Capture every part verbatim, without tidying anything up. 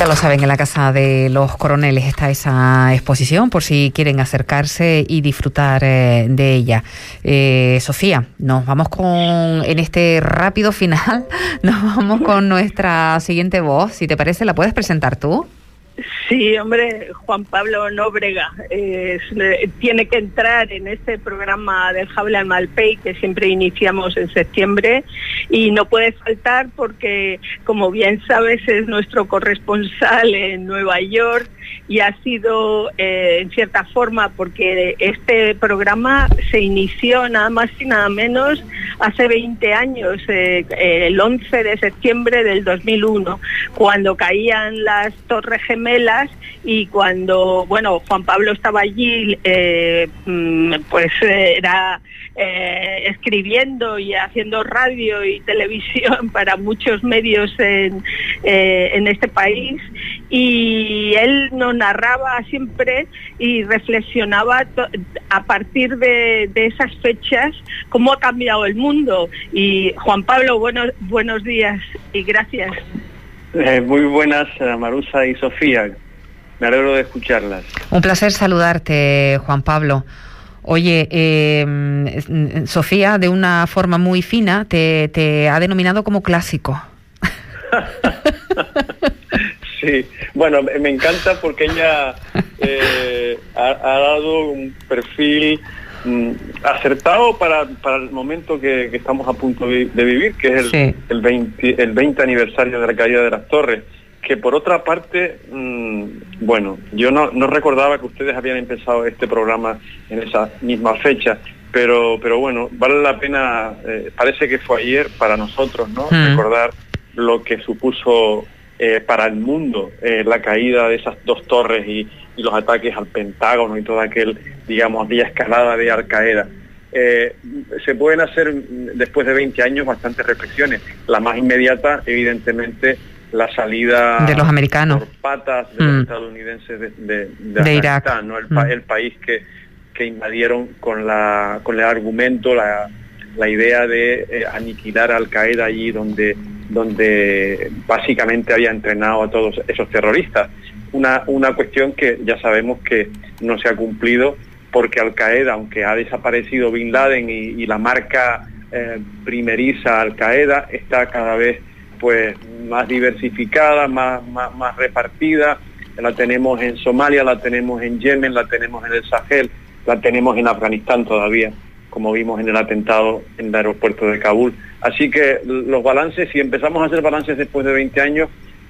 Ya lo saben, en la Casa de los Coroneles está esa exposición por si quieren acercarse y disfrutar eh, de ella. Eh, Sofía, nos vamos con, en este rápido final, nos vamos con nuestra siguiente voz. Si te parece, ¿la puedes presentar tú? Sí, hombre, Juan Pablo Nóbrega eh, tiene que entrar en este programa del Jable al Malpey que siempre iniciamos en septiembre y no puede faltar porque, como bien sabes, es nuestro corresponsal en Nueva York y ha sido, eh, en cierta forma, porque este programa se inició nada más y nada menos hace veinte años, eh, el once de septiembre del dos mil uno, cuando caían las Torres Gemelas y cuando, bueno, Juan Pablo estaba allí, eh, pues era eh, escribiendo y haciendo radio y televisión para muchos medios en, eh, en este país, y él nos narraba siempre y reflexionaba a partir de, de esas fechas cómo ha cambiado el mundo. Y Juan Pablo, buenos, buenos días y gracias. Eh, muy buenas, Marusa y Sofía. Me alegro de escucharlas. Un placer saludarte, Juan Pablo. Oye, eh, Sofía, de una forma muy fina, te, te ha denominado como clásico. Sí, bueno, me encanta porque ella eh, ha, ha dado un perfil mm, acertado para, para el momento que, que estamos a punto de, de vivir, que es el, sí. el, veinte, el veinte aniversario de la caída de las torres. Que por otra parte, mmm, bueno, yo no, no recordaba que ustedes habían empezado este programa en esa misma fecha, pero pero bueno, vale la pena, eh, parece que fue ayer para nosotros, ¿no? Mm. Recordar lo que supuso eh, para el mundo eh, la caída de esas dos torres y, y los ataques al Pentágono y toda aquel, digamos, aquella escalada de Al Qaeda. Eh, se pueden hacer después de veinte años bastantes reflexiones. La más inmediata, evidentemente, la salida de los americanos por patas de mm. los estadounidenses de, de, de, de Irak, ¿no? el, pa, mm. el país que, que invadieron con la con el argumento, la, la idea de eh, aniquilar a Al Qaeda allí donde donde básicamente había entrenado a todos esos terroristas. Una una cuestión que ya sabemos que no se ha cumplido porque Al Qaeda, aunque ha desaparecido Bin Laden y, y la marca eh, primeriza Al Qaeda está cada vez pues más diversificada, más, más, más repartida. La tenemos en Somalia, la tenemos en Yemen, la tenemos en el Sahel, la tenemos en Afganistán todavía, como vimos en el atentado en el aeropuerto de Kabul. Así que los balances, si empezamos a hacer balances después de veinte años,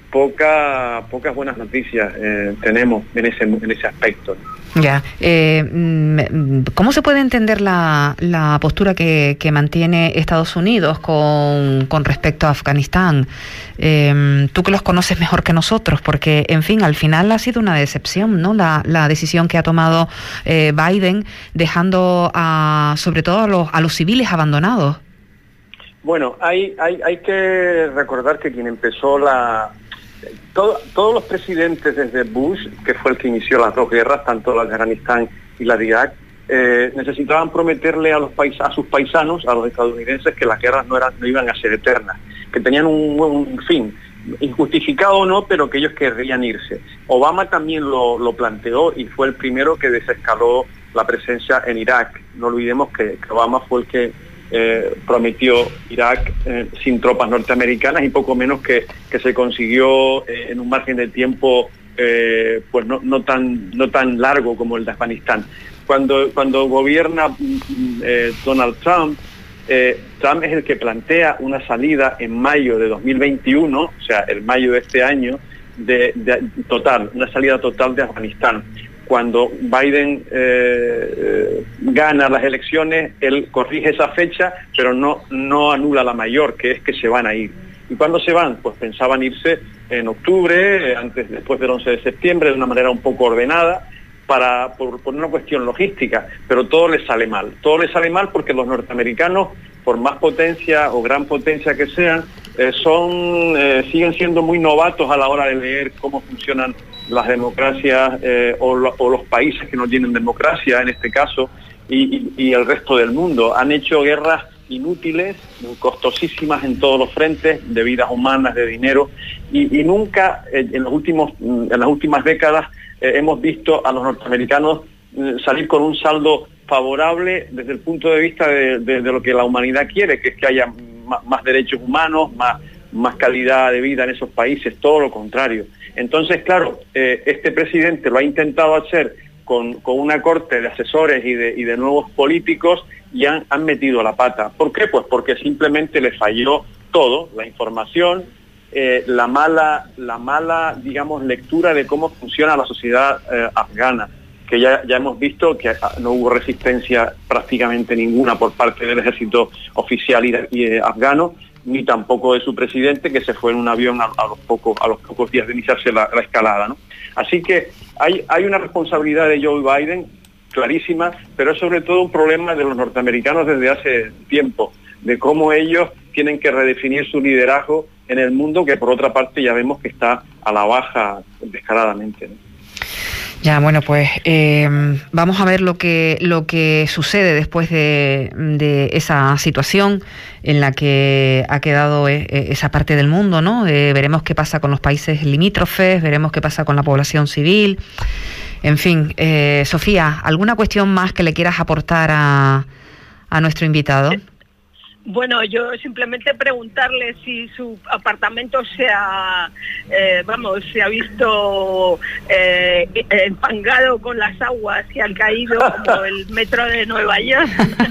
poca, pocas buenas noticias eh, tenemos en ese, en ese aspecto. Ya. Eh, ¿Cómo se puede entender la, la postura que, que mantiene Estados Unidos con, con respecto a Afganistán? Eh, tú que los conoces mejor que nosotros, porque, en fin, al final ha sido una decepción, ¿no? La, la decisión que ha tomado eh, Biden, dejando a, sobre todo a los, a los civiles abandonados. Bueno, hay, hay, hay que recordar que quien empezó la... Todo, todos los presidentes desde Bush, que fue el que inició las dos guerras, tanto la de Afganistán y la de Irak, eh, necesitaban prometerle a los pais, a sus paisanos, a los estadounidenses, que las guerras no, eran, no iban a ser eternas, que tenían un, un fin, injustificado o no, pero que ellos querrían irse. Obama también lo, lo planteó y fue el primero que desescaló la presencia en Irak. No olvidemos que, que Obama fue el que Eh, prometió Irak eh, sin tropas norteamericanas y poco menos que, que se consiguió eh, en un margen de tiempo eh, pues no, no tan no tan largo como el de Afganistán. Cuando cuando gobierna eh, Donald Trump, eh, Trump es el que plantea una salida en mayo de dos mil veintiuno, o sea, el mayo de este año, de, de total, una salida total de Afganistán. Cuando Biden eh, gana las elecciones, él corrige esa fecha, pero no, no anula la mayor, que es que se van a ir. ¿Y cuándo se van? Pues pensaban irse en octubre, antes, después del once de septiembre, de una manera un poco ordenada, para, por, por una cuestión logística, pero todo les sale mal. Todo les sale mal porque los norteamericanos, por más potencia o gran potencia que sean, eh, son eh, siguen siendo muy novatos a la hora de leer cómo funcionan las democracias eh, o, lo, o los países que no tienen democracia en este caso y, y, y el resto del mundo. Han hecho guerras inútiles, costosísimas en todos los frentes, de vidas humanas, de dinero, y, y nunca eh, en los últimos, en las últimas décadas eh, hemos visto a los norteamericanos eh, salir con un saldo favorable desde el punto de vista de, de, de lo que la humanidad quiere, que es que haya más, más derechos humanos, más, más calidad de vida en esos países, todo lo contrario. Entonces, claro, eh, este presidente lo ha intentado hacer con, con una corte de asesores y de, y de nuevos políticos, y han, han metido la pata. ¿Por qué? Pues porque simplemente le falló todo, la información, eh, la mala, la mala, digamos, lectura de cómo funciona la sociedad eh, afgana, que ya, ya hemos visto que no hubo resistencia prácticamente ninguna por parte del ejército oficial y, y eh, afgano, ni tampoco de su presidente, que se fue en un avión a, a, los, pocos, a los pocos días de iniciarse la, la escalada, ¿no? Así que hay, hay una responsabilidad de Joe Biden clarísima, pero es sobre todo un problema de los norteamericanos desde hace tiempo, de cómo ellos tienen que redefinir su liderazgo en el mundo, que por otra parte ya vemos que está a la baja descaradamente, ¿no? Ya, bueno, pues eh, vamos a ver lo que lo que sucede después de, de esa situación en la que ha quedado eh, esa parte del mundo, ¿no? Eh, veremos qué pasa con los países limítrofes, veremos qué pasa con la población civil. En fin, eh, Sofía, ¿alguna cuestión más que le quieras aportar a, a nuestro invitado? Bueno, yo simplemente preguntarle si su apartamento se ha, eh, vamos, se ha visto eh, empangado con las aguas y han caído como el metro de Nueva York.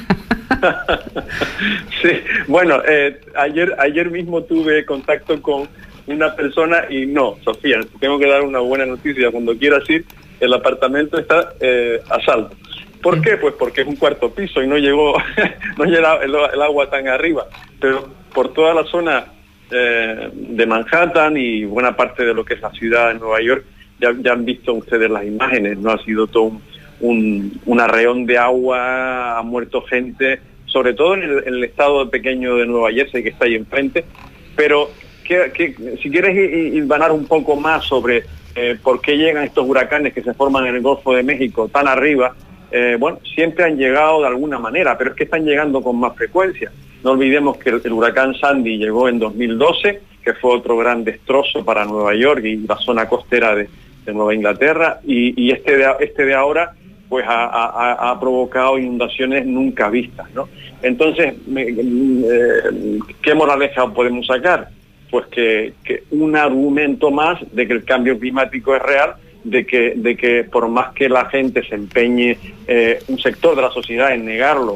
Sí, bueno, eh, ayer ayer mismo tuve contacto con una persona y no, Sofía, tengo que dar una buena noticia. Cuando quieras ir, el apartamento está eh, a salvo. ¿Por qué? Pues porque es un cuarto piso y no llegó, no llega el, el agua tan arriba. Pero por toda la zona eh, de Manhattan y buena parte de lo que es la ciudad de Nueva York, ya, ya han visto ustedes las imágenes, ¿no? Ha sido todo un, un, un arreón de agua, ha muerto gente, sobre todo en el, en el estado pequeño de Nueva Jersey, que está ahí enfrente. Pero que, que, si quieres hilvanar un poco más sobre eh, por qué llegan estos huracanes que se forman en el Golfo de México tan arriba, Eh, bueno, siempre han llegado de alguna manera, pero es que están llegando con más frecuencia. No olvidemos que el, el huracán Sandy llegó en dos mil doce, que fue otro gran destrozo para Nueva York y la zona costera de, de Nueva Inglaterra, y, y este, de, este de ahora pues ha, ha, ha provocado inundaciones nunca vistas, ¿no? Entonces, me, eh, ¿qué moraleja podemos sacar? Pues que, que un argumento más de que el cambio climático es real, de que, de que por más que la gente se empeñe, eh, un sector de la sociedad en negarlo,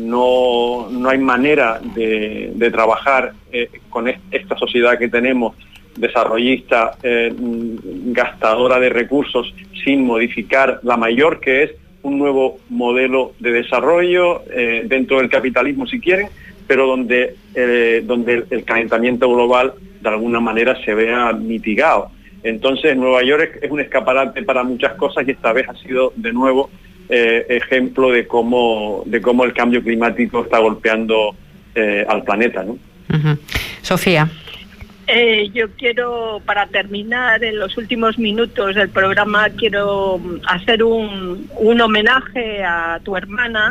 no, no hay manera de, de trabajar eh, con est- esta sociedad que tenemos, desarrollista, eh, gastadora de recursos, sin modificar la mayor, que es un nuevo modelo de desarrollo eh, dentro del capitalismo, si quieren, pero donde, eh, donde el, el calentamiento global de alguna manera se vea mitigado. Entonces, Nueva York es un escaparate para muchas cosas y esta vez ha sido de nuevo eh, ejemplo de cómo de cómo el cambio climático está golpeando eh, al planeta, ¿no? Uh-huh. Sofía. Eh, yo quiero, para terminar, en los últimos minutos del programa, quiero hacer un, un homenaje a tu hermana,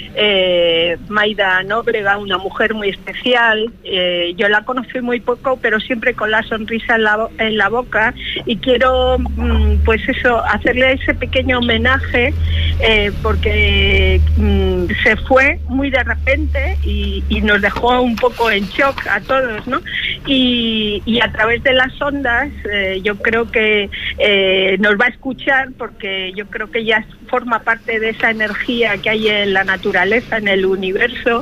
eh, Mayda Nóbrega, una mujer muy especial. Eh, yo la conocí muy poco, pero siempre con la sonrisa en la, en la boca, y quiero, mm, pues eso, hacerle ese pequeño homenaje, eh, porque mm, se fue muy de repente y, y nos dejó un poco en shock a todos, ¿no? Y, y a través de las ondas eh, yo creo que eh, nos va a escuchar, porque yo creo que ella forma parte de esa energía que hay en la naturaleza, en el universo,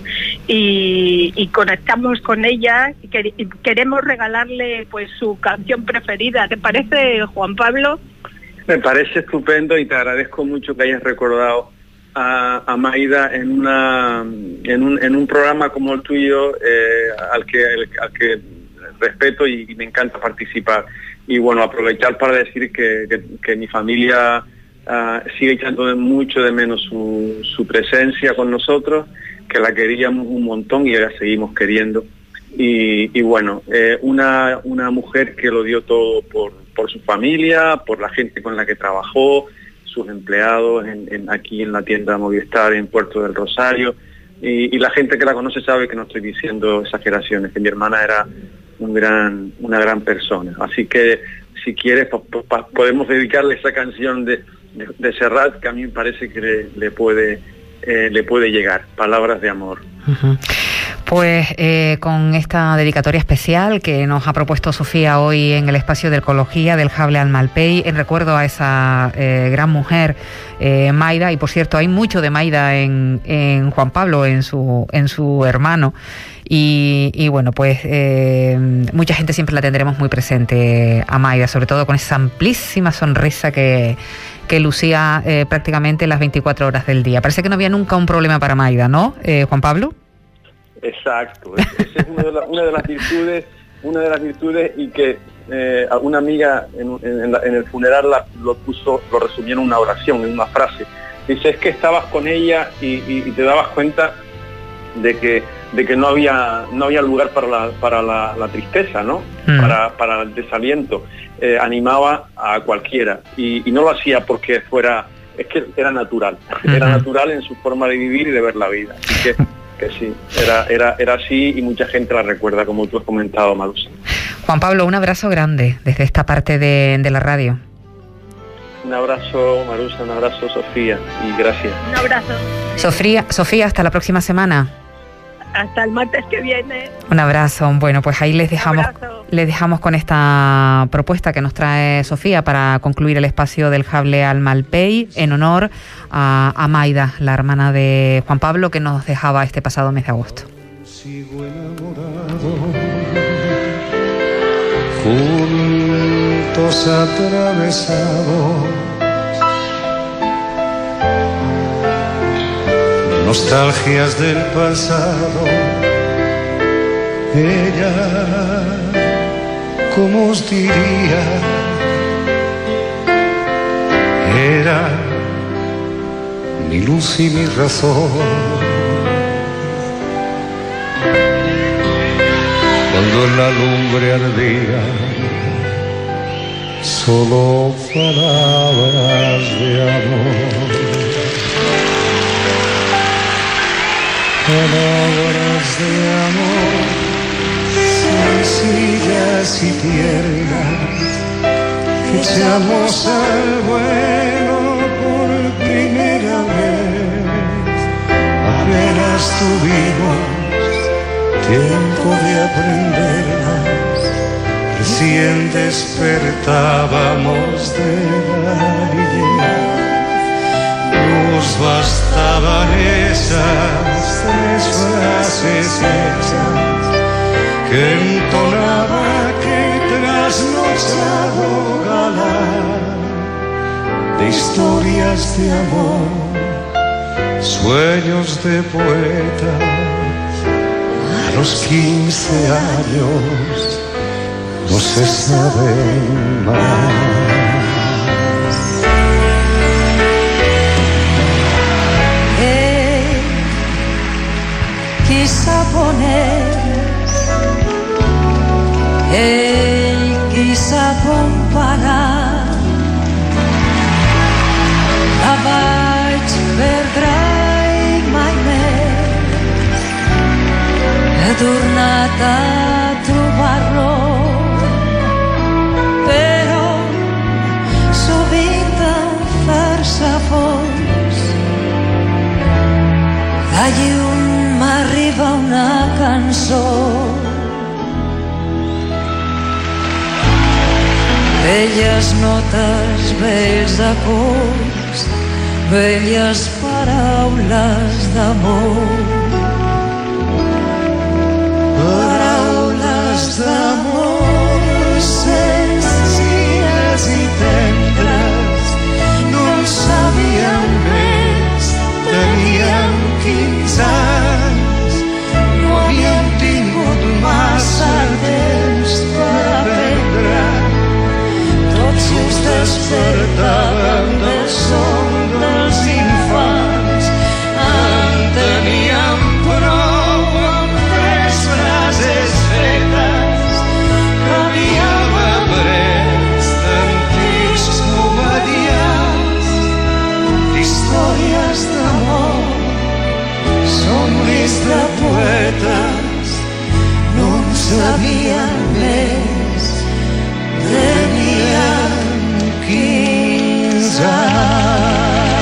y, y conectamos con ella y, que, y queremos regalarle pues su canción preferida. ¿Te parece, Juan Pablo? Me parece estupendo y te agradezco mucho que hayas recordado a, a Mayda en una en un, en un programa como el tuyo, eh, al que al, al que respeto y, y me encanta participar. Y bueno, aprovechar para decir que, que, que mi familia uh, sigue echando mucho de menos su, su presencia con nosotros, que la queríamos un montón y la seguimos queriendo. Y, y bueno, eh, una, una mujer que lo dio todo por, por su familia, por la gente con la que trabajó, sus empleados en, en, aquí en la tienda Movistar en Puerto del Rosario, y, y la gente que la conoce sabe que no estoy diciendo exageraciones, que mi hermana era un gran, una gran persona. Así que si quieres po, po, podemos dedicarle esa canción de, de, de Serrat, que a mí me parece que le, le puede eh, le puede llegar, Palabras de Amor. Uh-huh. Pues eh, con esta dedicatoria especial que nos ha propuesto Sofía hoy en el espacio de Ecología del Jable al Malpey, en recuerdo a esa eh, gran mujer, eh, Maida, y por cierto hay mucho de Maida en, en Juan Pablo, en su, en su hermano, y, y bueno, pues eh, mucha gente siempre la tendremos muy presente a Maida, sobre todo con esa amplísima sonrisa que, que lucía eh, prácticamente las veinticuatro horas del día. Parece que no había nunca un problema para Maida, ¿no, eh, Juan Pablo? Exacto, esa es una de, la, una de las virtudes, una de las virtudes y que eh, una amiga en, en, la, en el funeral la, lo puso, lo resumió en una oración, en una frase. Dice, es que estabas con ella y, y, y te dabas cuenta de que de que no había no había lugar para la para la, la tristeza, ¿no? Mm. Para, para el desaliento. Eh, animaba a cualquiera y, y no lo hacía porque fuera, es que era natural, mm-hmm. era natural en su forma de vivir y de ver la vida. Así que que sí, era, era, era así y mucha gente la recuerda, como tú has comentado, Marusa. Juan Pablo, un abrazo grande desde esta parte de, de la radio. Un abrazo, Marusa, un abrazo, Sofía, y gracias. Un abrazo. Sofía, Sofía, hasta la próxima semana. Hasta el martes que viene. Un abrazo. Bueno, pues ahí les dejamos, les dejamos con esta propuesta que nos trae Sofía para concluir el espacio del Jable al Malpey en honor a, a Maida, la hermana de Juan Pablo, que nos dejaba este pasado mes de agosto. Sigo enamorado, juntos atravesados, nostalgias del pasado. Ella, ¿cómo os diría? Era mi luz y mi razón. Cuando en la lumbre ardía, solo palabras de amor. Palabras de amor, sencillas y tiernas, que echamos al vuelo por primera vez. Apenas tuvimos tiempo de aprenderlas, recién despertábamos de la niñez. Nos bastaban esas tres frases hechas que entonaba aquel trasnochado galán de historias de amor, sueños de poetas. A los quince años no se sabe más. Quizá poner, él quizá comparar, la vaig perdre mai més. He tornat a trobar-lo, però sovint em fer-se fons. De llum m'arriba una cançó, velles notes, vells acords, velles paraules d'amor. Paraules d'amor senzilles i tendres, no en sabíem més, teníem quinze anys, no havíem tingut massa temps per aprendre. Tots just despertàvem del son dels infants, en teníem prou amb tres frases fetes que havíem après d'antics comediants, d'històries d'amor. Som tenían mes, tenían quinze anys.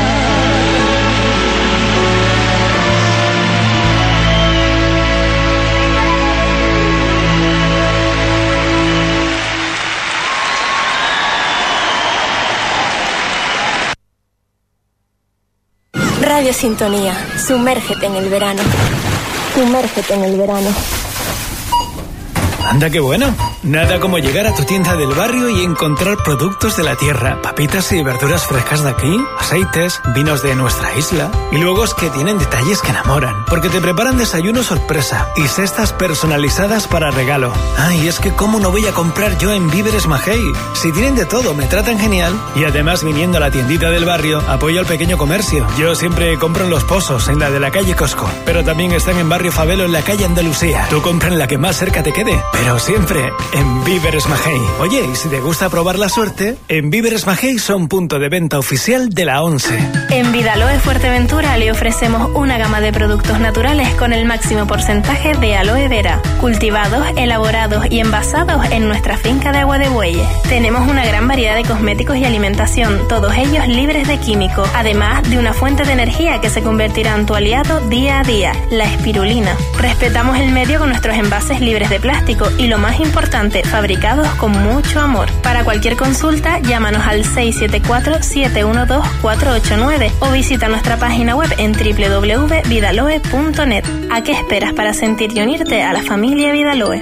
Radio Sintonía, sumérgete en el verano. Sumérgete en el verano. Anda, qué bueno. Nada como llegar a tu tienda del barrio y encontrar productos de la tierra, papitas y verduras frescas de aquí, aceites, vinos de nuestra isla. Y luego es que tienen detalles que enamoran, porque te preparan desayuno sorpresa y cestas personalizadas para regalo. Ay, es que cómo no voy a comprar yo en Víveres Magey. Si tienen de todo, me tratan genial. Y además, viniendo a la tiendita del barrio, apoyo al pequeño comercio. Yo siempre compro en Los Pozos, en la de la calle Cosco, pero también están en Barrio Favelo, en la calle Andalucía. Tú compra en la que más cerca te quede, pero siempre en Víveres Magey. Oye, y si te gusta probar la suerte, en Víveres Magey son punto de venta oficial de la ONCE. En Vidaloe Fuerteventura le ofrecemos una gama de productos naturales con el máximo porcentaje de aloe vera, cultivados, elaborados y envasados en nuestra finca de Agua de Bueyes. Tenemos una gran variedad de cosméticos y alimentación, todos ellos libres de químicos, además de una fuente de energía que se convertirá en tu aliado día a día, la espirulina. Respetamos el medio con nuestros envases libres de plástico y lo más importante, fabricados con mucho amor. Para cualquier consulta, llámanos al seis siete cuatro, siete uno dos, cuatro ocho nueve o visita nuestra página web en doble u doble u doble u punto vidaloe punto net. ¿A qué esperas para sentir y unirte a la familia Vidaloe?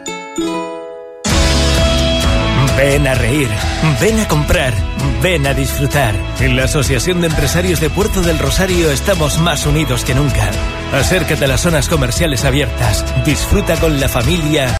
Ven a reír, ven a comprar, ven a disfrutar. En la Asociación de Empresarios de Puerto del Rosario estamos más unidos que nunca. Acércate a las zonas comerciales abiertas, disfruta con la familia